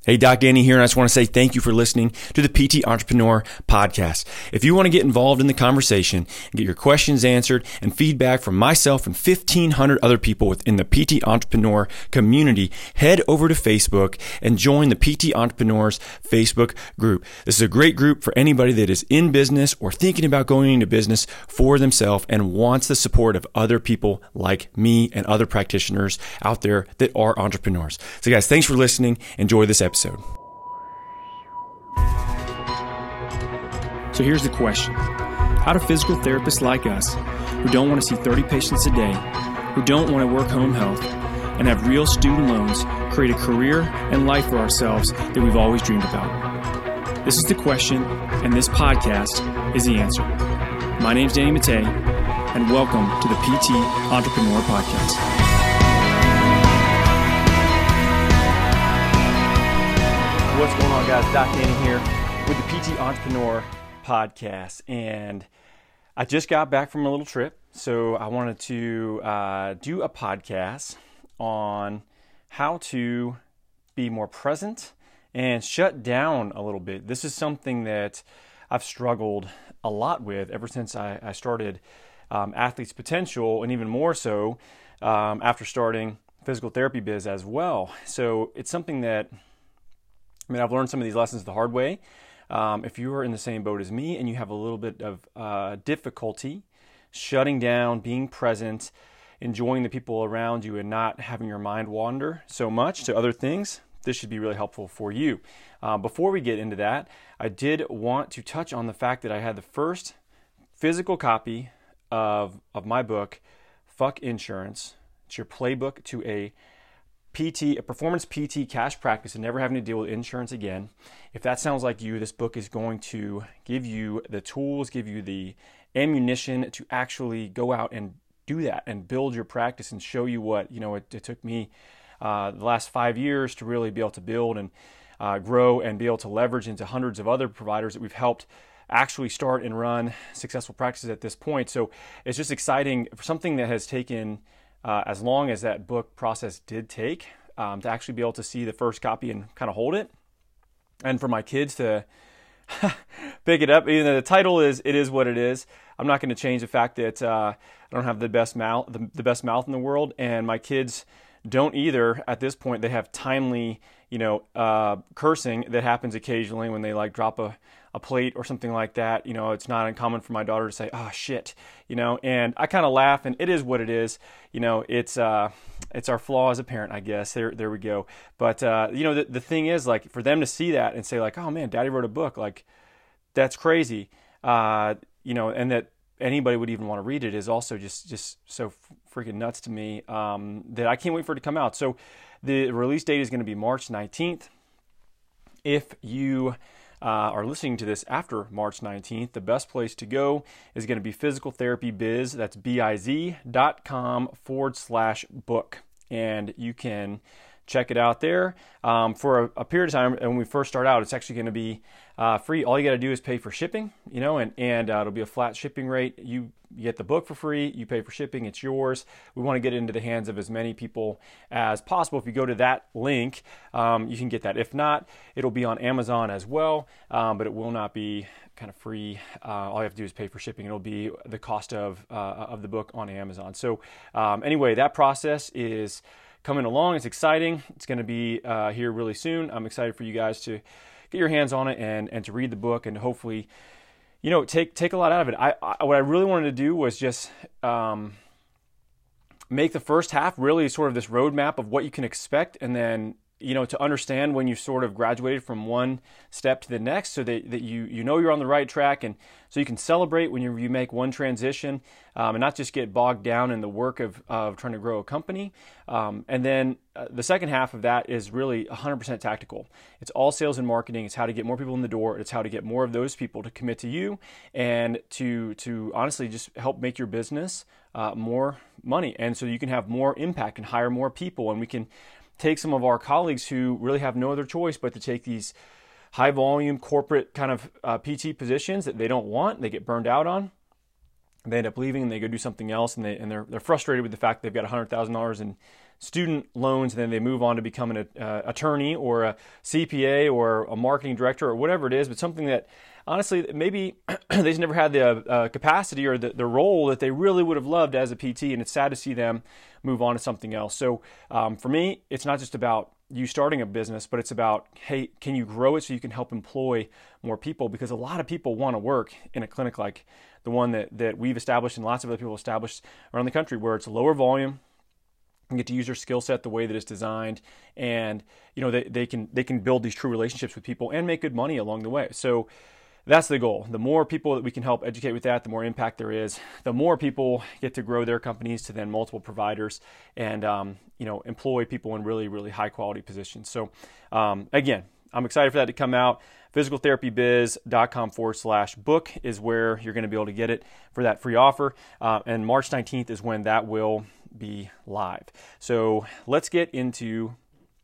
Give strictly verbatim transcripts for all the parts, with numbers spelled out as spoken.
Hey, Doc Danny here, and I just want to say thank you for listening to the P T Entrepreneur Podcast. If you want to get involved in the conversation and get your questions answered and feedback from myself and fifteen hundred other people within the P T Entrepreneur community, head over to Facebook and join the P T Entrepreneurs Facebook group. This is a great group for anybody that is in business or thinking about going into business for themselves and wants the support of other people like me and other practitioners out there that are entrepreneurs. So guys, thanks for listening. Enjoy this episode. Episode. So here's the question. How do physical therapists like us, who don't want to see thirty patients a day, who don't want to work home health, and have real student loans, create a career and life for ourselves that we've always dreamed about? This is the question, and this podcast is the answer. My name's Danny Mattei, and welcome to the P T Entrepreneur Podcast. What's going on, guys? Doc Danny here with the P T Entrepreneur Podcast, and I just got back from a little trip, so I wanted to uh, do a podcast on how to be more present and shut down a little bit. This is something that I've struggled a lot with ever since I, I started um, Athletes Potential, and even more so um, after starting physical therapy biz as well. So it's something that I mean, I've learned some of these lessons the hard way. Um, if you are in the same boat as me and you have a little bit of uh, difficulty shutting down, being present, enjoying the people around you and not having your mind wander so much to other things, this should be really helpful for you. Uh, before we get into that, I did want to touch on the fact that I had the first physical copy of, of my book, Fuck Insurance. It's your playbook to a P T, a performance P T cash practice and never having to deal with insurance again. If that sounds like you, this book is going to give you the tools, give you the ammunition to actually go out and do that and build your practice and show you what, you know, it, it took me uh, the last five years to really be able to build and uh, grow and be able to leverage into hundreds of other providers that we've helped actually start and run successful practices at this point. So it's just exciting for something that has taken Uh, as long as that book process did take, um, to actually be able to see the first copy and kind of hold it, and for my kids to pick it up. Even though the title is "It Is What It Is," I'm not going to change the fact that uh, I don't have the best mouth, the, the best mouth in the world, and my kids don't either. At this point, they have timely, you know, uh, cursing that happens occasionally when they like drop a. a plate or something like that. You know, it's not uncommon for my daughter to say, "Oh shit," you know, and I kind of laugh, and it is what it is. You know, it's uh, it's our flaw as a parent, I guess. There, there we go. But uh, you know, the the thing is, like, for them to see that and say, like, "Oh man, Daddy wrote a book," like, that's crazy. Uh, you know, and that anybody would even want to read it is also just just so freaking nuts to me. Um, that I can't wait for it to come out. So, the release date is going to be March nineteenth. If you Uh, are listening to this after March nineteenth, the best place to go is going to be Physical Therapy Biz. That's B-I-Z dot com forward slash book. And you can check it out there. Um, for a, a period of time, and when we first start out, it's actually going to be uh, free. All you got to do is pay for shipping, you know, and, and uh, it'll be a flat shipping rate. You get the book for free, you pay for shipping, it's yours. We want to get it into the hands of as many people as possible. If you go to that link, um, you can get that. If not, it'll be on Amazon as well, um, but it will not be kind of free. Uh, all you have to do is pay for shipping. It'll be the cost of, uh, of the book on Amazon. So um, anyway, that process is coming along. It's exciting. It's going to be uh, here really soon. I'm excited for you guys to get your hands on it and, and to read the book and hopefully, you know, take take a lot out of it. I, I what I really wanted to do was just um, make the first half really sort of this roadmap of what you can expect, and then, you know, to understand when you sort of graduated from one step to the next, so that, that you you know you're on the right track, and so you can celebrate when you, you make one transition, um, and not just get bogged down in the work of, of trying to grow a company. Um, and then uh, the second half of that is really one hundred percent tactical. It's all sales and marketing. It's how to get more people in the door. It's how to get more of those people to commit to you and to to honestly just help make your business uh, more money, and so you can have more impact and hire more people, and we can take some of our colleagues who really have no other choice but to take these high volume corporate kind of uh, P T positions that they don't want, they get burned out on, they end up leaving and they go do something else, and, they, and they're, they're frustrated with the fact that they've got one hundred thousand dollars in student loans, and then they move on to become an uh, attorney or a C P A or a marketing director or whatever it is, but something that honestly maybe they just never had the uh, capacity or the, the role that they really would have loved as a P T, and it's sad to see them move on to something else. So um, for me, it's not just about you starting a business, but it's about, hey, can you grow it so you can help employ more people? Because a lot of people want to work in a clinic like the one that, that we've established and lots of other people established around the country, where it's a lower volume, and get to use their skill set the way that it's designed, and you know they, they can they can build these true relationships with people and make good money along the way. So that's the goal. The more people that we can help educate with that, the more impact there is. The more people get to grow their companies to then multiple providers, and um, you know employ people in really really high quality positions. So um, again, I'm excited for that to come out. physicaltherapybiz.com forward slash book is where you're going to be able to get it for that free offer. Uh, and March nineteenth is when that will be live. So let's get into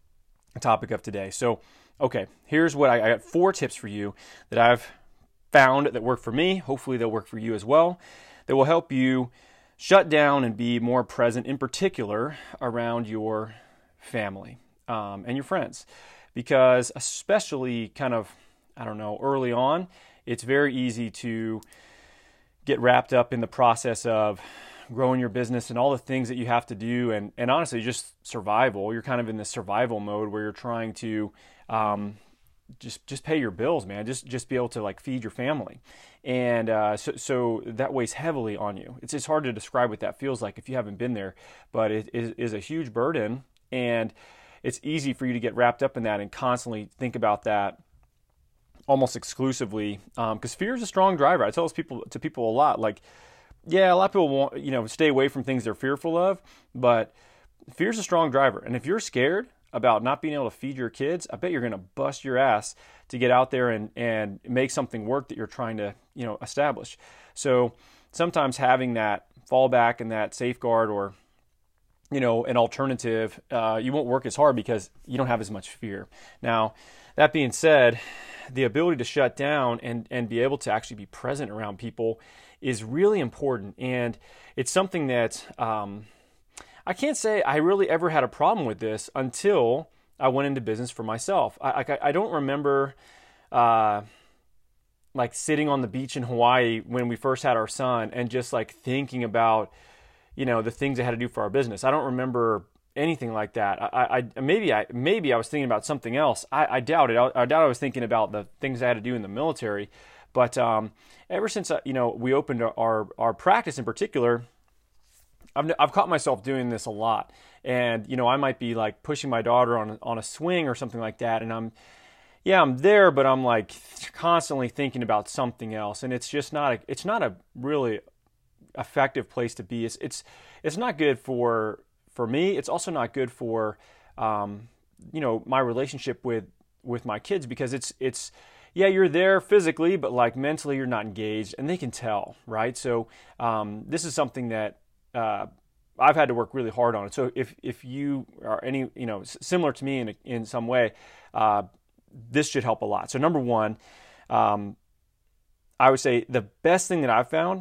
the topic of today. So, okay, here's what I, I got four tips for you that I've found that work for me. Hopefully they'll work for you as well, that will help you shut down and be more present, in particular around your family um, and your friends. Because especially kind of, I don't know, early on, it's very easy to get wrapped up in the process of growing your business and all the things that you have to do, and, and honestly, just survival. You're kind of in this survival mode where you're trying to um, just just pay your bills, man. Just just be able to like feed your family, and uh, so so that weighs heavily on you. It's it's hard to describe what that feels like if you haven't been there, but it is, is a huge burden, and it's easy for you to get wrapped up in that and constantly think about that almost exclusively, because um, fear is a strong driver. I tell this people to people a lot, like, yeah, a lot of people want, you know, stay away from things they're fearful of, but fear is a strong driver. And if you're scared about not being able to feed your kids, I bet you're going to bust your ass to get out there and, and make something work that you're trying to, you know, establish. So sometimes having that fallback and that safeguard, or, you know, an alternative, uh, you won't work as hard because you don't have as much fear. Now, that being said, the ability to shut down and, and be able to actually be present around people is really important. And it's something that um, I can't say I really ever had a problem with this until I went into business for myself. I, I, I don't remember uh, like sitting on the beach in Hawaii when we first had our son and just like thinking about, you know, the things I had to do for our business. I don't remember anything like that. I, I maybe I maybe I was thinking about something else. I, I doubt it. I, I doubt I was thinking about the things I had to do in the military. But um, ever since uh, you know we opened our our practice in particular, I've I've caught myself doing this a lot. And you know I might be like pushing my daughter on on a swing or something like that, and I'm yeah I'm there, but I'm like constantly thinking about something else, and it's just not a, it's not a really effective place to be. It's it's it's not good for for me. It's also not good for um, you know my relationship with with my kids, because it's it's yeah, you're there physically, but like mentally you're not engaged, and they can tell, right? So um, this is something that uh, I've had to work really hard on. So if if you are any you know similar to me in in some way, uh, this should help a lot. So number one, um, I would say the best thing that I've found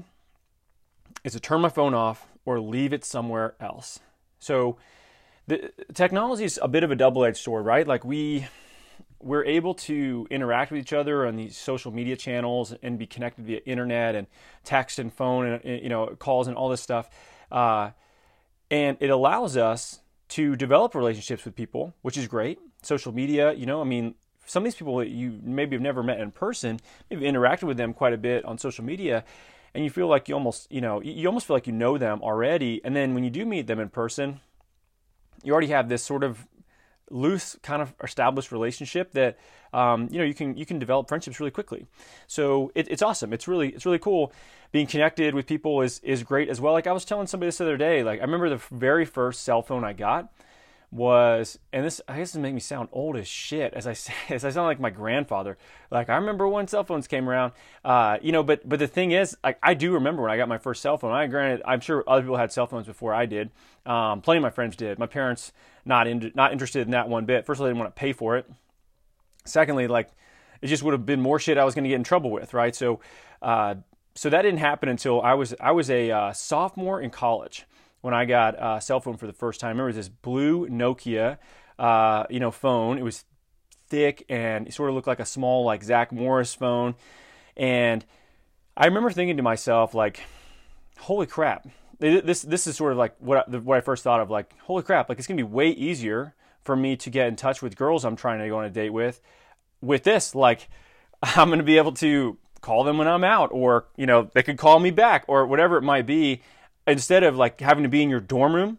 is to turn my phone off or leave it somewhere else. So the technology is a bit of a double-edged sword, right? Like we. We're able to interact with each other on these social media channels and be connected via internet and text and phone and you know calls and all this stuff, uh, and it allows us to develop relationships with people, which is great. Social media, you know, I mean, some of these people that you maybe have never met in person, maybe interacted with them quite a bit on social media, and you feel like you almost, you know, you almost feel like you know them already, and then when you do meet them in person, you already have this sort of loose kind of established relationship that um, you know you can you can develop friendships really quickly. So it, it's awesome. It's really it's really cool. Being connected with people is is great as well. Like I was telling somebody this other day. Like I remember the very first cell phone I got was, and this I guess this make me sound old as shit as I say as I sound like my grandfather. Like I remember when cell phones came around. Uh, you know, but but the thing is, I, I do remember when I got my first cell phone. I granted, I'm sure other people had cell phones before I did. Um, plenty of my friends did. My parents not in, not interested in that one bit. First of all, they didn't want to pay for it. Secondly, like it just would have been more shit I was going to get in trouble with, right? So uh, so that didn't happen until I was I was a uh, sophomore in college when I got a cell phone for the first time. I remember this blue Nokia, uh, you know, phone. It was thick and it sort of looked like a small, like Zach Morris phone. And I remember thinking to myself, like, holy crap. This this is sort of like what I, what I first thought of, like, holy crap, like it's going to be way easier for me to get in touch with girls I'm trying to go on a date with with this. Like, I'm going to be able to call them when I'm out, or, you know, they could call me back, or whatever it might be, instead of like having to be in your dorm room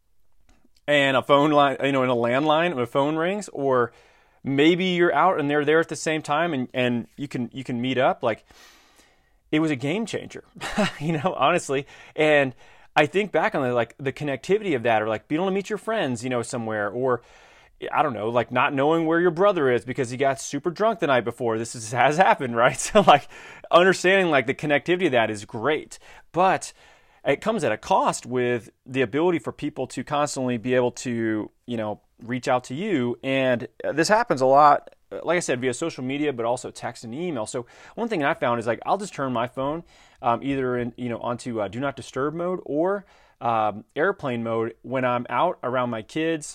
and a phone line, you know, in a landline and a phone rings, or maybe you're out and they're there at the same time and, and you can you can meet up. Like, it was a game changer, you know, honestly. And I think back on the, like the connectivity of that, or like being able to meet your friends, you know, somewhere, or I don't know, like not knowing where your brother is because he got super drunk the night before. This is, has happened, right? So like understanding like the connectivity of that is great, but it comes at a cost with the ability for people to constantly be able to, you know, reach out to you. And this happens a lot, like I said, via social media, but also text and email. So one thing I found is like, I'll just turn my phone um, either in, you know, onto uh, do not disturb mode or um, airplane mode when I'm out around my kids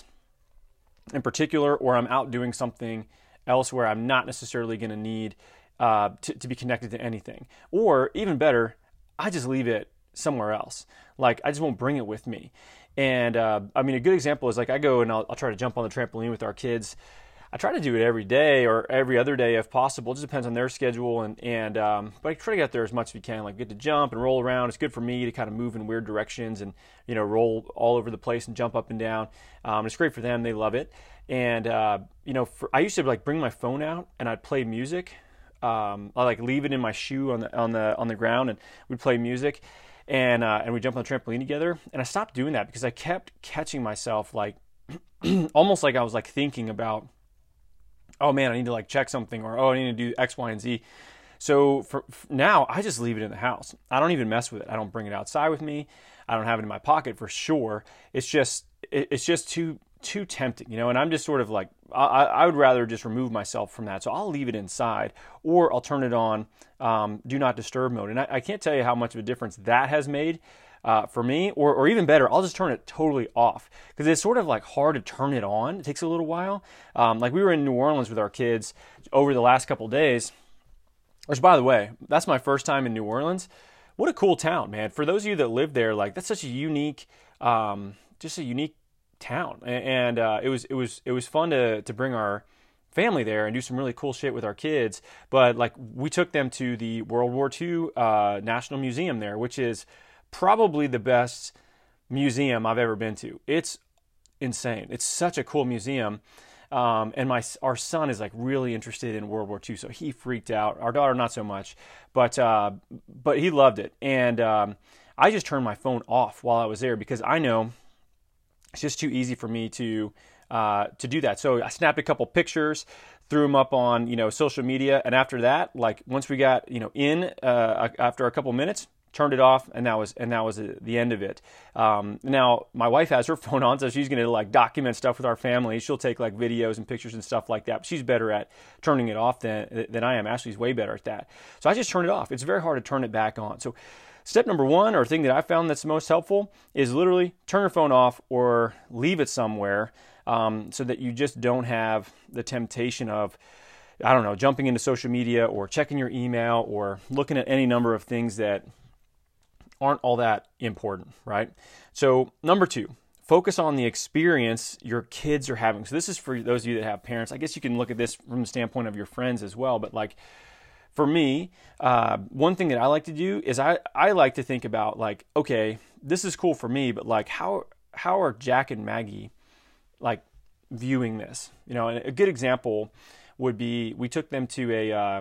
in particular, or I'm out doing something else where I'm not necessarily going to need uh, to, to be connected to anything. Or even better, I just leave it somewhere else. Like, I just won't bring it with me. And uh, I mean, a good example is like, I go and I'll, I'll try to jump on the trampoline with our kids. I try to do it every day or every other day if possible. It just depends on their schedule. And, and um, but I try to get there as much as we can, like get to jump and roll around. It's good for me to kind of move in weird directions and, you know, roll all over the place and jump up and down. Um, it's great for them. They love it. And, uh, you know, for, I used to like bring my phone out and I'd play music. Um, I like leave it in my shoe on the, on the, on the ground, and we'd play music. And uh, and we jump on the trampoline together. And I stopped doing that because I kept catching myself like almost like I was like thinking about, oh man, I need to like check something, or oh, I need to do X, Y, and Z. So for, for now, I just leave it in the house. I don't even mess with it. I don't bring it outside with me. I don't have it in my pocket for sure. It's just it, it's just too too tempting, you know. And I'm just sort of like I, I would rather just remove myself from that. So I'll leave it inside, or I'll turn it on um, do not disturb mode. And I, I can't tell you how much of a difference that has made uh, for me. Or, or even better, I'll just turn it totally off, because it's sort of like hard to turn it on. It takes a little while. Um, like we were in New Orleans with our kids over the last couple days, which, by the way, that's my first time in New Orleans. What a cool town, man. For those of you that live there, like that's such a unique, um, just a unique town. And uh, it was it was it was fun to to bring our family there and do some really cool shit with our kids. But like we took them to the World War Two uh, National Museum there, which is probably the best museum I've ever been to. It's insane. It's such a cool museum. Um, and my our son is like really interested in World War Two, so he freaked out. Our daughter not so much, but uh, but he loved it. And um, I just turned my phone off while I was there, because I know it's just too easy for me to uh, to do that. So I snapped a couple pictures, threw them up on you know social media, and after that, like once we got you know in uh, after a couple minutes, turned it off, and that was and that was the end of it. Um, now my wife has her phone on, so she's going to like document stuff with our family. She'll take like videos and pictures and stuff like that. But she's better at turning it off than than I am. Ashley's way better at that. So I just turned it off. It's very hard to turn it back on. So step number one, or thing that I found that's most helpful, is literally turn your phone off or leave it somewhere, um, so that you just don't have the temptation of, I don't know, jumping into social media or checking your email or looking at any number of things that aren't all that important, right? So number two, focus on the experience your kids are having. So this is for those of you that have parents. I guess you can look at this from the standpoint of your friends as well. But like for me, uh, one thing that I like to do is I, I like to think about like, okay, this is cool for me, but like how how are Jack and Maggie like viewing this? You know, a good example would be we took them to a uh,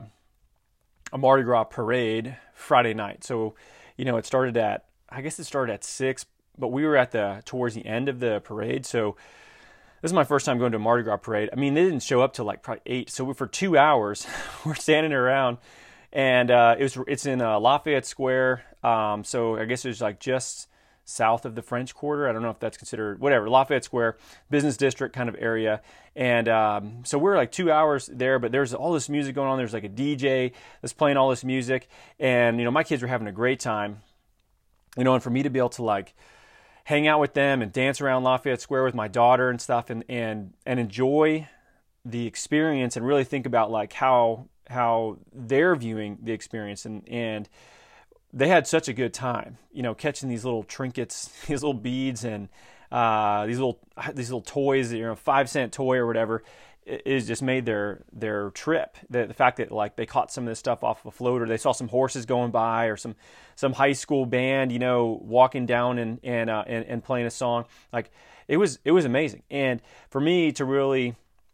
a Mardi Gras parade Friday night. So you know, it started at, I guess it started at six, but we were at the, towards the end of the parade. So this is my first time going to a Mardi Gras parade. I mean, they didn't show up till like probably eight. So we, for two hours, we're standing around, and uh, it was, it's in uh, Lafayette Square. Um, so I guess it was like just south of the French Quarter. I don't know if that's considered, whatever, Lafayette Square, business district kind of area. And um, so we're like two hours there, but there's all this music going on. There's like a D J that's playing all this music. And, you know, my kids were having a great time, you know, and for me to be able to like hang out with them and dance around Lafayette Square with my daughter and stuff, and and and enjoy the experience and really think about like how how they're viewing the experience. And and they had such a good time, you know, catching these little trinkets, these little beads, and uh, these little these little toys, you know, five cent toy or whatever. It, it just made their their trip. The, the fact that like they caught some of this stuff off of a float, or they saw some horses going by, or some some high school band, you know, walking down and and uh, and, and playing a song. Like it was it was amazing. And for me to really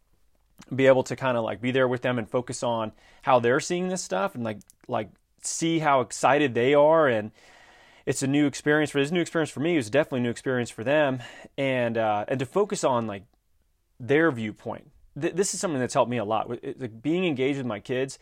be able to kind of like be there with them and focus on how they're seeing this stuff, and like like see how excited they are, and it's a new experience for this new experience for me. It was definitely a new experience for them, and uh, and to focus on like their viewpoint. Th- this is something that's helped me a lot. It, like being engaged with my kids,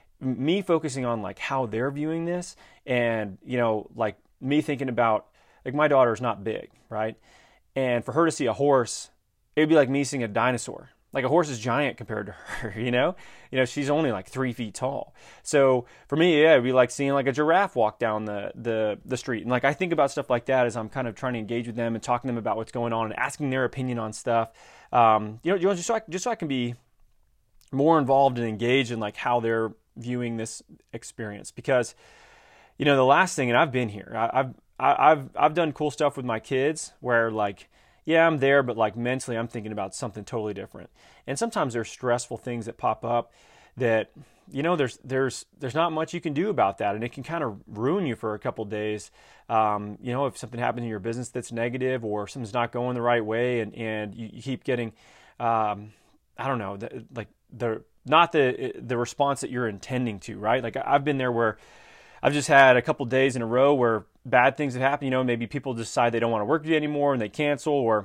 me focusing on like how they're viewing this, and you know, like me thinking about like my daughter's not big, right? And for her to see a horse, it'd be like me seeing a dinosaur. Like a horse is giant compared to her, you know? You know, she's only like three feet tall. So for me, yeah, it'd be like seeing like a giraffe walk down the, the, the street. And like I think about stuff like that as I'm kind of trying to engage with them and talking to them about what's going on and asking their opinion on stuff. Um, you know, just so I, just so I can be more involved and engaged in like how they're viewing this experience. Because, you know, the last thing, and I've been here, I, I've I've I've done cool stuff with my kids where like, yeah, I'm there, but like mentally I'm thinking about something totally different. And sometimes there's stressful things that pop up that, you know, there's there's there's not much you can do about that, and it can kind of ruin you for a couple of days. Um, you know, if something happens in your business that's negative, or something's not going the right way, and and you, you keep getting, um, I don't know, the, like the not the the response that you're intending to, right? Like I've been there where I've just had a couple of days in a row where bad things have happened. You know, maybe people decide they don't want to work with you anymore and they cancel, or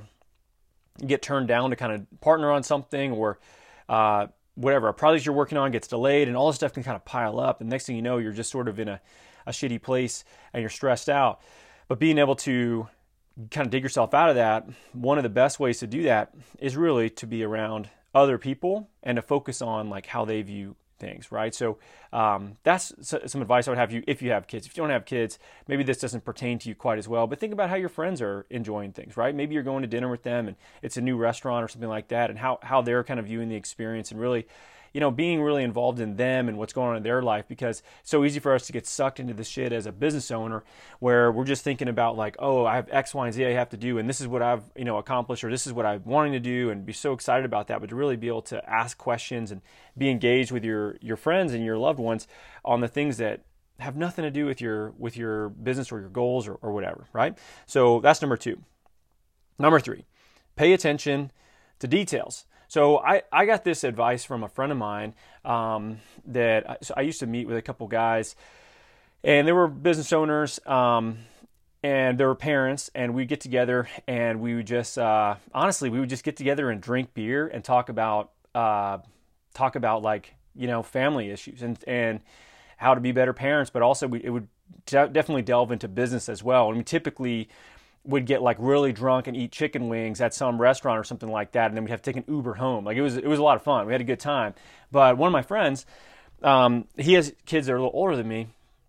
you get turned down to kind of partner on something, or uh, whatever. A project you're working on gets delayed, and all this stuff can kind of pile up. And next thing you know, you're just sort of in a, a shitty place and you're stressed out. But being able to kind of dig yourself out of that, one of the best ways to do that is really to be around other people and to focus on like how they view things, right? So um, that's some advice I would have you if you have kids. If you don't have kids, maybe this doesn't pertain to you quite as well, but think about how your friends are enjoying things, right? Maybe you're going to dinner with them and it's a new restaurant or something like that, and how, how they're kind of viewing the experience, and really, you know, being really involved in them and what's going on in their life, because it's so easy for us to get sucked into this shit as a business owner where we're just thinking about like, oh, I have X, Y, and Z I have to do, and this is what I've, you know, accomplished, or this is what I'm wanting to do, and be so excited about that. But to really be able to ask questions and be engaged with your, your friends and your loved ones on the things that have nothing to do with your, with your business or your goals, or, or whatever, right? So that's number two. Number three, pay attention to details. So I, I got this advice from a friend of mine um, that I, so I used to meet with a couple guys, and they were business owners, um, and they were parents, and we'd get together and we would just, uh, honestly, we would just get together and drink beer and talk about, uh, talk about like, you know, family issues and, and how to be better parents, but also we, it would de- definitely delve into business as well. And we typically would get like really drunk and eat chicken wings at some restaurant or something like that, and then we'd have to take an Uber home. Like it was, it was a lot of fun. We had a good time. But one of my friends, um, he has kids that are a little older than me,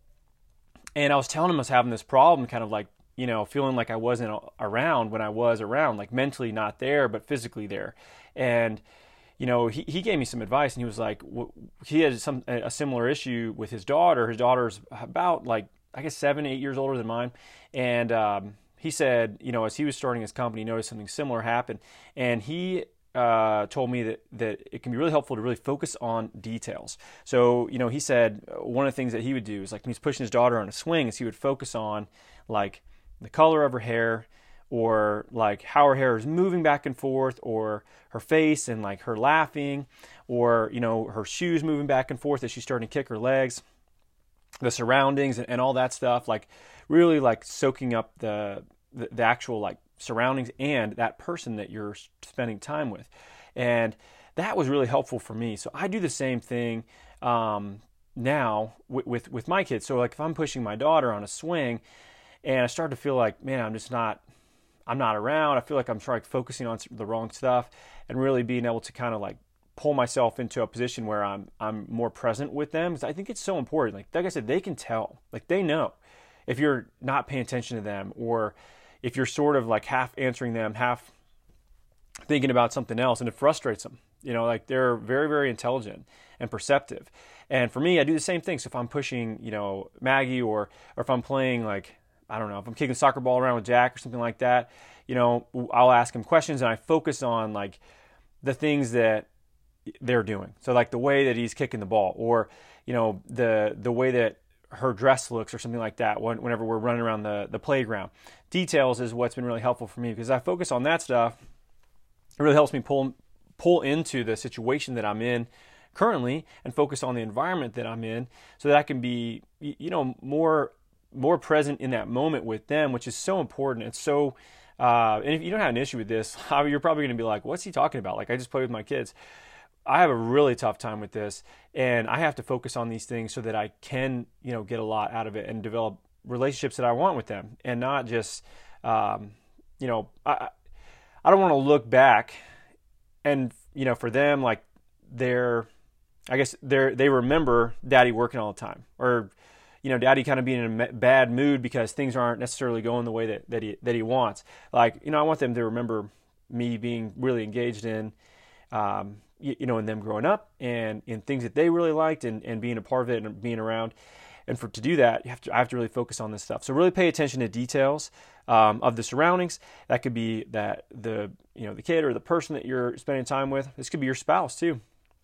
and I was telling him I was having this problem, kind of like, you know, feeling like I wasn't around when I was around, like mentally not there, but physically there. And you know, he, he gave me some advice, and he was like, he had some a similar issue with his daughter. His daughter's about like, I guess seven, eight years older than mine, and um, he said, you know, as he was starting his company, he noticed something similar happen, and he uh, told me that, that it can be really helpful to really focus on details. So, you know, he said one of the things that he would do is like when he's pushing his daughter on a swing is he would focus on like the color of her hair, or like how her hair is moving back and forth, or her face and like her laughing, or, you know, her shoes moving back and forth as she's starting to kick her legs, the surroundings and, and all that stuff, like really like soaking up the, the the actual like surroundings and that person that you're spending time with. And that was really helpful for me. So I do the same thing um, now with, with with my kids. So like if I'm pushing my daughter on a swing and I start to feel like, man, I'm just not I'm not around, I feel like I'm trying focusing on the wrong stuff, and really being able to kind of like pull myself into a position where I'm I'm more present with them, because I think it's so important. Like like I said, they can tell, like they know if you're not paying attention to them, or if you're sort of like half answering them, half thinking about something else, and it frustrates them. You know, like they're very, very intelligent and perceptive. And for me, I do the same thing. So if I'm pushing, you know, Maggie, or or if I'm playing like, I don't know, if I'm kicking a soccer ball around with Jack or something like that, you know, I'll ask him questions and I focus on like the things that they're doing. So like the way that he's kicking the ball, or, you know, the the way that her dress looks or something like that when, whenever we're running around the, the playground. Details is what's been really helpful for me, because I focus on that stuff. It really helps me pull pull into the situation that I'm in currently and focus on the environment that I'm in, so that I can be, you know, more more present in that moment with them, which is so important. It's so, uh, and if you don't have an issue with this, you're probably going to be like, what's he talking about? Like, I just play with my kids. I have a really tough time with this, and I have to focus on these things so that I can, you know, get a lot out of it and develop relationships that I want with them, and not just, um, you know, I, I don't want to look back and, you know, for them, like they're, I guess they're, they remember daddy working all the time, or, you know, daddy kind of being in a bad mood because things aren't necessarily going the way that, that he, that he wants. Like, you know, I want them to remember me being really engaged in, um, you, you know, in them growing up and in things that they really liked, and, and being a part of it and being around. And for to do that, you have to I have to really focus on this stuff. So really pay attention to details um, of the surroundings. That could be that the you know the kid or the person that you're spending time with. This could be your spouse too.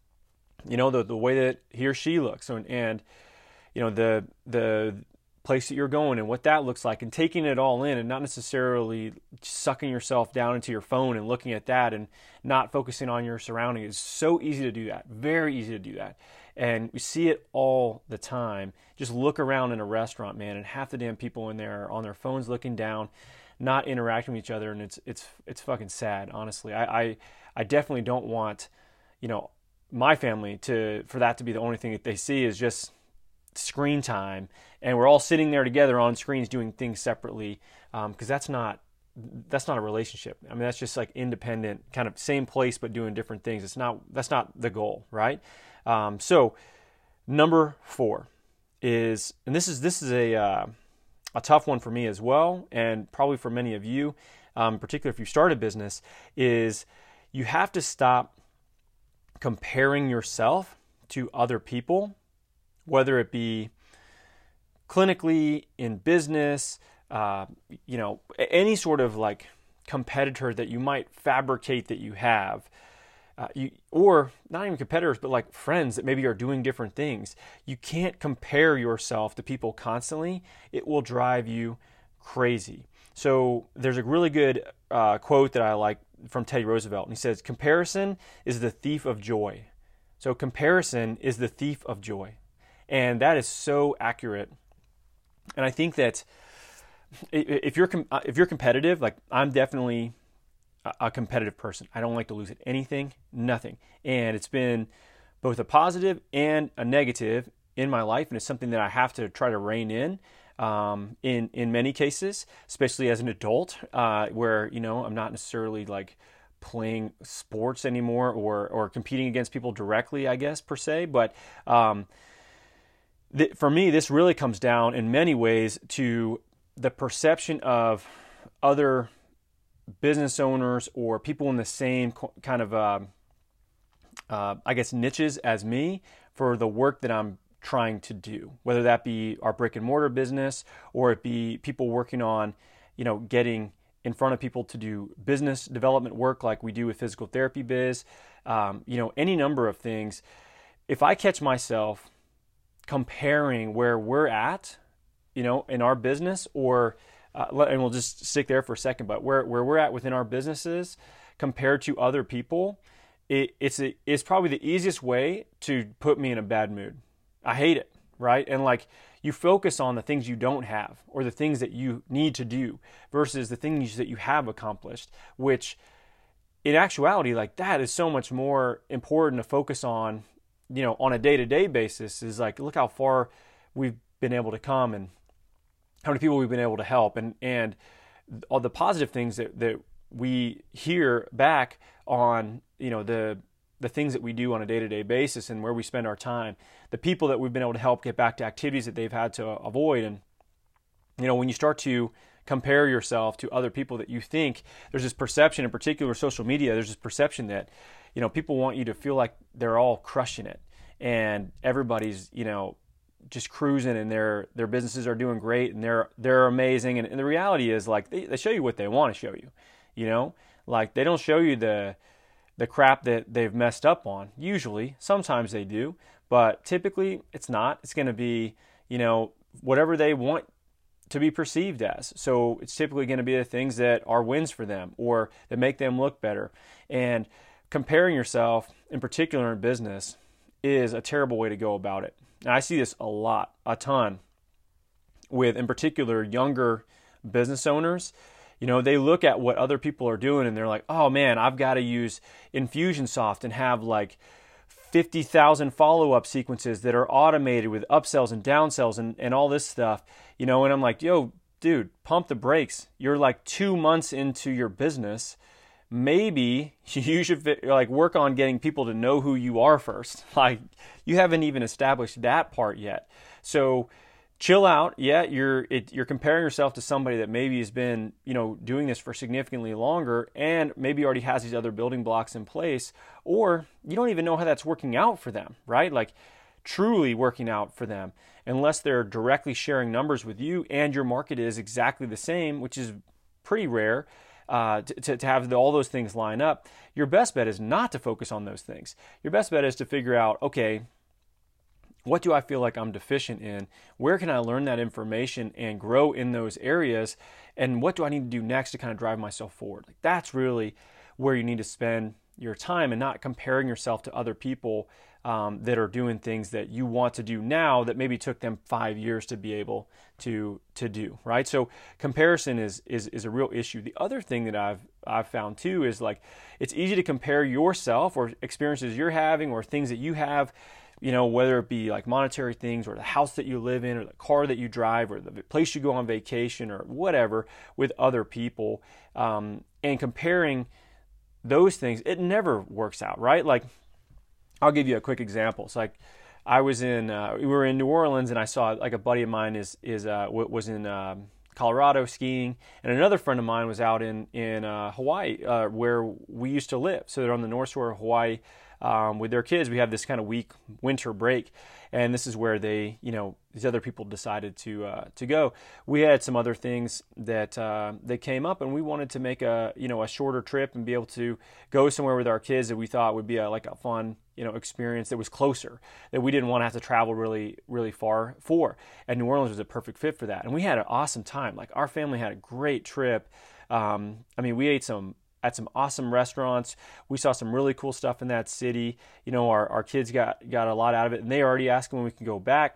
You know, the the way that he or she looks, and, and you know the the place that you're going and what that looks like, and taking it all in, and not necessarily sucking yourself down into your phone and looking at that and not focusing on your surroundings. It's so easy to do that. Very easy to do that. And we see it all the time. Just look around in a restaurant, man, and half the damn people in there are on their phones looking down, not interacting with each other, and it's it's it's fucking sad, honestly. I I, I definitely don't want, you know, my family to for that to be the only thing that they see is just screen time, and we're all sitting there together on screens doing things separately, because um, that's not that's not a relationship. I mean, that's just like independent, kind of same place but doing different things. It's not that's not the goal, right? Um, so number four is, and this is this is a uh, a tough one for me as well, and probably for many of you, um, particularly if you start a business, is you have to stop comparing yourself to other people, whether it be clinically, in business, uh, you know, any sort of like competitor that you might fabricate that you have. Uh, you, or not even competitors, but like friends that maybe are doing different things. You can't compare yourself to people constantly. It will drive you crazy. So there's a really good uh, quote that I like from Teddy Roosevelt, and he says, "Comparison is the thief of joy." So comparison is the thief of joy. And that is so accurate. And I think that if you're if you're competitive, like I'm definitely a competitive person. I don't like to lose at anything, nothing. And it's been both a positive and a negative in my life, and it's something that I have to try to rein in um, in in many cases, especially as an adult, uh, where you know I'm not necessarily like playing sports anymore or or competing against people directly, I guess per se. But um, th- for me, this really comes down in many ways to the perception of other business owners or people in the same kind of, uh, uh, I guess, niches as me for the work that I'm trying to do, whether that be our brick and mortar business or it be people working on, you know, getting in front of people to do business development work like we do with Physical Therapy Biz, um, you know, any number of things. If I catch myself comparing where we're at, you know, in our business or Uh, and we'll just stick there for a second, but where, where we're at within our businesses compared to other people, it, it's a, it's probably the easiest way to put me in a bad mood. I hate it, right? And like you focus on the things you don't have or the things that you need to do versus the things that you have accomplished, which in actuality, like that is so much more important to focus on, you know, on a day-to-day basis. Is like, look how far we've been able to come and how many people we've been able to help, and and all the positive things that, that we hear back on, you know, the the things that we do on a day-to-day basis and where we spend our time, the people that we've been able to help get back to activities that they've had to avoid. And, you know, when you start to compare yourself to other people that you think. There's this perception, in particular social media, there's this perception that, you know, people want you to feel like they're all crushing it and everybody's, you know, just cruising and their their businesses are doing great and they're they're amazing. And, and the reality is, like, they, they show you what they want to show you, you know, like they don't show you the the crap that they've messed up on. Usually, sometimes they do, but typically it's not. It's going to be, you know, whatever they want to be perceived as. So it's typically going to be the things that are wins for them or that make them look better. And comparing yourself, in particular in business, is a terrible way to go about it. And I see this a lot, a ton, with, in particular, younger business owners. You know, they look at what other people are doing and they're like, oh man, I've got to use Infusionsoft and have like fifty thousand follow-up sequences that are automated with upsells and downsells and, and all this stuff. You know, and I'm like, yo, dude, pump the brakes. You're like two months into your business. Maybe you should like work on getting people to know who you are first. Like, you haven't even established that part yet. So chill out. Yeah, you're it, you're comparing yourself to somebody that maybe has been, you know, doing this for significantly longer and maybe already has these other building blocks in place, or you don't even know how that's working out for them, right? Like truly working out for them, unless they're directly sharing numbers with you and your market is exactly the same, which is pretty rare. Uh, to, to have the, all those things line up. Your best bet is not to focus on those things. Your best bet is to figure out, okay, what do I feel like I'm deficient in? Where can I learn that information and grow in those areas? And what do I need to do next to kind of drive myself forward? Like, that's really where you need to spend your time, and not comparing yourself to other people um, that are doing things that you want to do now that maybe took them five years to be able to to do, right? So comparison is is is a real issue. The other thing that I've I've found too is, like, it's easy to compare yourself or experiences you're having or things that you have, you know, whether it be like monetary things or the house that you live in or the car that you drive or the place you go on vacation or whatever, with other people, um, and comparing those things. It never works out, right? Like, I'll give you a quick example. It's like, I was in, uh, we were in New Orleans, and I saw, like, a buddy of mine is is uh, was in um, Colorado skiing, and another friend of mine was out in in uh, Hawaii, uh, where we used to live. So they're on the North Shore of Hawaii um, with their kids. We have this kind of week winter break, and this is where they, you know, these other people decided to uh, to go. We had some other things that uh, that came up, and we wanted to make a, you know, a shorter trip and be able to go somewhere with our kids that we thought would be a, like a fun, you know, experience that was closer, that we didn't want to have to travel really, really far for. And New Orleans was a perfect fit for that. And we had an awesome time. Like, our family had a great trip. Um, I mean, we ate some at some awesome restaurants. We saw some really cool stuff in that city. You know, our, our kids got, got a lot out of it, and they already asked when we can go back.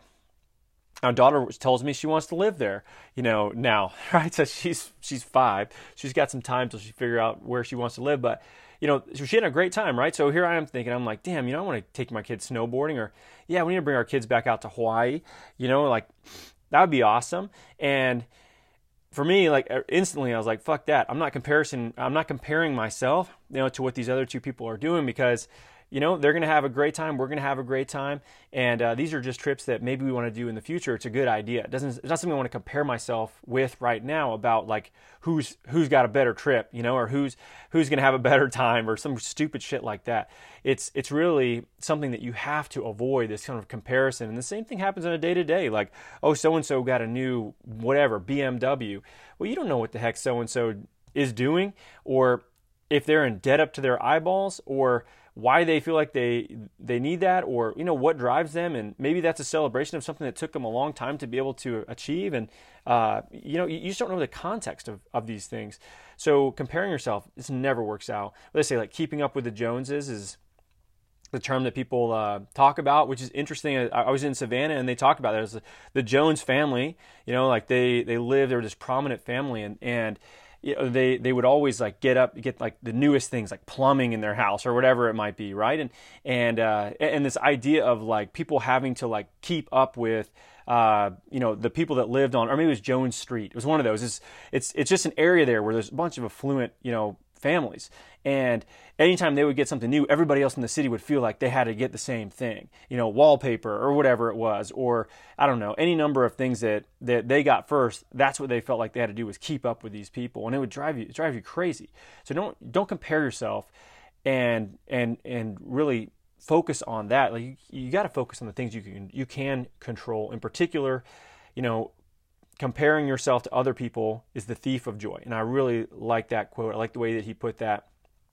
Our daughter tells me she wants to live there, you know, now, right? So she's she's five. She's got some time till she figure out where she wants to live. But, you know, so she had a great time, right? So here I am thinking, I'm like, damn, you know, I want to take my kids snowboarding, or, yeah, we need to bring our kids back out to Hawaii. You know, like, that would be awesome. And for me, like, instantly I was like, fuck that. I'm not comparison. I'm not comparing myself, you know, to what these other two people are doing, because, you know, they're going to have a great time. We're going to have a great time. And uh, these are just trips that maybe we want to do in the future. It's a good idea. It doesn't, it's not something I want to compare myself with right now about, like, who's who's got a better trip, you know, or who's who's going to have a better time, or some stupid shit like that. It's it's really something that you have to avoid, this kind of comparison. And the same thing happens on a day-to-day. Like, oh, so-and-so got a new whatever, B M W. Well, you don't know what the heck so-and-so is doing, or if they're in debt up to their eyeballs, or why they feel like they they need that, or, you know, what drives them. And maybe that's a celebration of something that took them a long time to be able to achieve. And, uh, you know, you, you just don't know the context of, of these things. So comparing yourself, this never works out. Let's say, like, keeping up with the Joneses is the term that people uh, talk about, which is interesting. I, I was in Savannah, and they talked about it as the, the Jones family. You know, like, they, they lived, they were this prominent family, and, and you know, they they would always, like, get up, get, like, the newest things, like plumbing in their house or whatever it might be, right? And and uh, and this idea of, like, people having to, like, keep up with, uh, you know, the people that lived on, or maybe it was Jones Street. It was one of those. It's it's it's just an area there where there's a bunch of affluent, you know, families. And anytime they would get something new, everybody else in the city would feel like they had to get the same thing, you know, wallpaper or whatever it was, or I don't know, any number of things that, that they got first. That's what they felt like they had to do, was keep up with these people, and it would drive you, drive you crazy. So don't, don't compare yourself and, and, and really focus on that. Like you, you got to focus on the things you can, you can control. In particular, you know, comparing yourself to other people is the thief of joy. And I really like that quote. I like the way that he put that.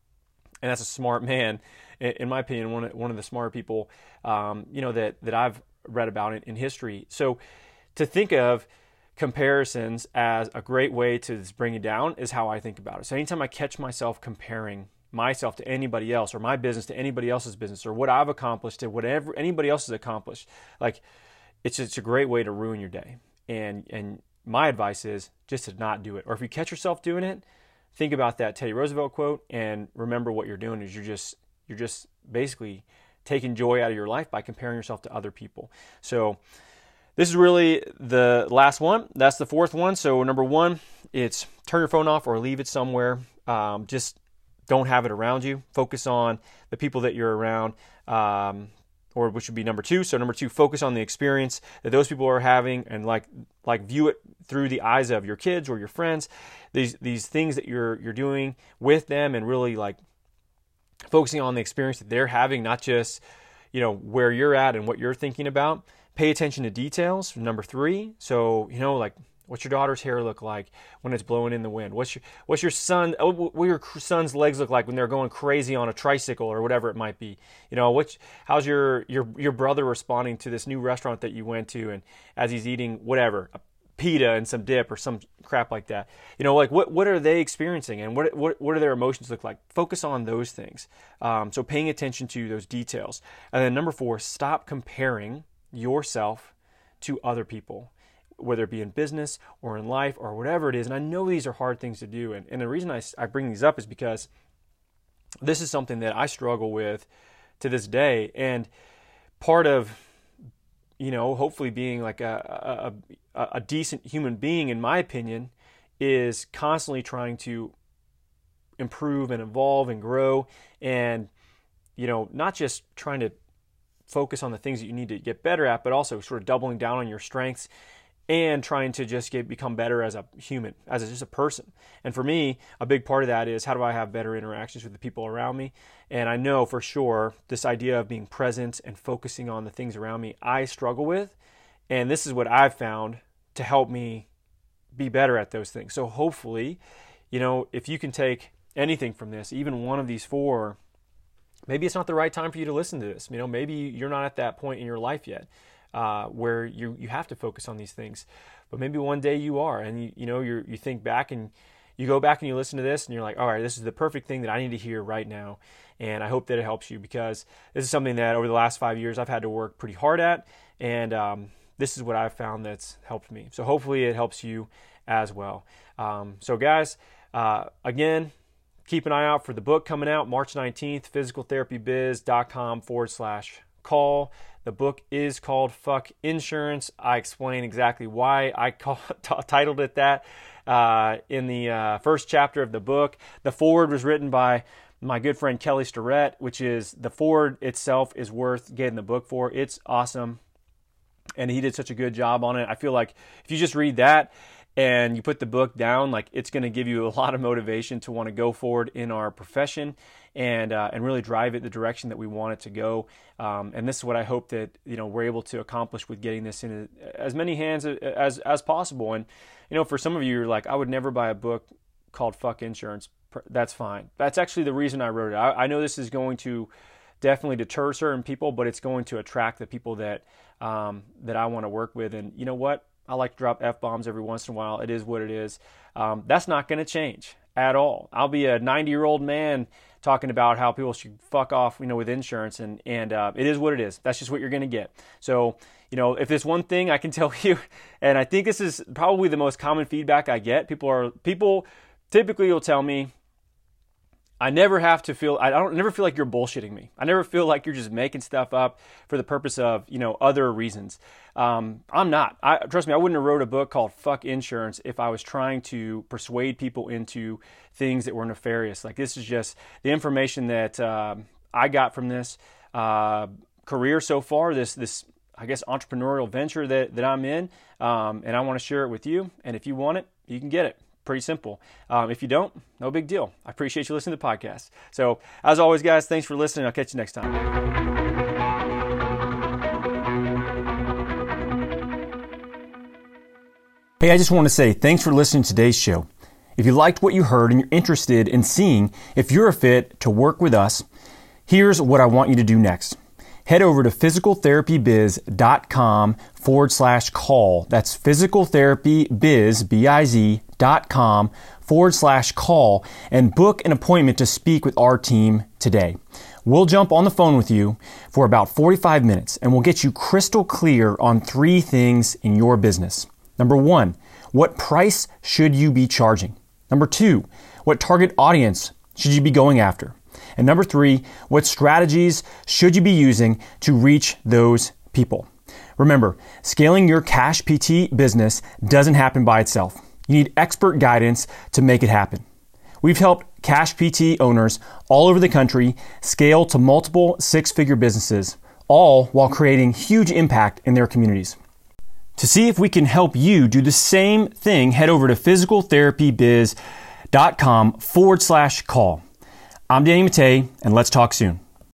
And that's a smart man, in my opinion, one of, one of the smarter people, um, you know, that, that I've read about in, in history. So to think of comparisons as a great way to just bring you down is how I think about it. So anytime I catch myself comparing myself to anybody else, or my business to anybody else's business, or what I've accomplished to whatever anybody else has accomplished, like it's it's a great way to ruin your day. And and my advice is just to not do it. Or if you catch yourself doing it, think about that Teddy Roosevelt quote and remember what you're doing is you're just you're just basically taking joy out of your life by comparing yourself to other people. So this is really the last one. That's the fourth one. So number one, it's turn your phone off or leave it somewhere. Um, just don't have it around you. Focus on the people that you're around. Um, or which would be number two. So number two, focus on the experience that those people are having, and like like view it through the eyes of your kids or your friends. These these things that you're you're doing with them, and really like focusing on the experience that they're having, not just, you know, where you're at and what you're thinking about. Pay attention to details. Number three. So, you know, like, what's your daughter's hair look like when it's blowing in the wind? What's your what's your son? What your son's legs look like when they're going crazy on a tricycle or whatever it might be? You know, which how's your your your brother responding to this new restaurant that you went to, and as he's eating whatever, a pita and some dip or some crap like that? You know, like what what are they experiencing, and what what what do their emotions look like? Focus on those things. Um, so paying attention to those details. And then number four, stop comparing yourself to other people, whether it be in business or in life or whatever it is. And I know these are hard things to do. And, and the reason I, I bring these up is because this is something that I struggle with to this day. And part of, you know, hopefully being like a, a, a decent human being, in my opinion, is constantly trying to improve and evolve and grow. And, you know, not just trying to focus on the things that you need to get better at, but also sort of doubling down on your strengths and trying to just get become better as a human, as a, just a person. And for me, a big part of that is, how do I have better interactions with the people around me? And I know for sure this idea of being present and focusing on the things around me, I struggle with. And this is what I've found to help me be better at those things. So hopefully, you know, if you can take anything from this, even one of these four, maybe it's not the right time for you to listen to this. You know, maybe you're not at that point in your life yet. Uh, where you you have to focus on these things, but maybe one day you are, and you you know you you think back and you go back and you listen to this and you're like, all right, this is the perfect thing that I need to hear right now, and I hope that it helps you, because this is something that over the last five years I've had to work pretty hard at, and um, this is what I've found that's helped me. So hopefully it helps you as well. Um, so guys, uh, again, keep an eye out for the book coming out March nineteenth, physicaltherapybiz.com forward slash call. The book is called Fuck Insurance. I explain exactly why I call, t- titled it that uh, in the uh, first chapter of the book. The foreword was written by my good friend Kelly Starrett, which is, the foreword itself is worth getting the book for. It's awesome, and he did such a good job on it. I feel like if you just read that and you put the book down, like, it's going to give you a lot of motivation to want to go forward in our profession and uh, and really drive it the direction that we want it to go. Um, and this is what I hope that, you know, we're able to accomplish with getting this in as many hands as as possible. And, you know, for some of you, you're like, I would never buy a book called Fuck Insurance. That's fine. That's actually the reason I wrote it. I, I know this is going to definitely deter certain people, but it's going to attract the people that um, that I want to work with. And you know what? I like to drop F-bombs every once in a while. It is what it is. Um, that's not going to change at all. I'll be a ninety-year-old man talking about how people should fuck off, you know, with insurance, and and uh, it is what it is. That's just what you're going to get. So, you know, if there's one thing I can tell you, and I think this is probably the most common feedback I get, people are people typically will tell me, I never have to feel, I don't never feel like you're bullshitting me. I never feel like you're just making stuff up for the purpose of, you know, other reasons. Um, I'm not. I, trust me, I wouldn't have wrote a book called Fuck Insurance if I was trying to persuade people into things that were nefarious. Like, this is just the information that uh, I got from this uh, career so far, this, this I guess, entrepreneurial venture that, that I'm in, um, and I want to share it with you. And if you want it, you can get it. Pretty simple. Um, if you don't, no big deal. I appreciate you listening to the podcast. So, as always, guys, thanks for listening. I'll catch you next time. Hey, I just want to say thanks for listening to today's show. If you liked what you heard and you're interested in seeing if you're a fit to work with us, here's what I want you to do next. Head over to physicaltherapybiz.com forward slash call. That's physicaltherapybiz, B I Z, dot com forward slash call and book an appointment to speak with our team today. We'll jump on the phone with you for about forty-five minutes and we'll get you crystal clear on three things in your business. Number one, what price should you be charging? Number two, what target audience should you be going after? And number three, what strategies should you be using to reach those people? Remember, scaling your Cash P T business doesn't happen by itself. You need expert guidance to make it happen. We've helped Cash P T owners all over the country scale to multiple six-figure businesses, all while creating huge impact in their communities. To see if we can help you do the same thing, head over to physicaltherapybiz.com forward slash call. I'm Danny Mattei, and let's talk soon.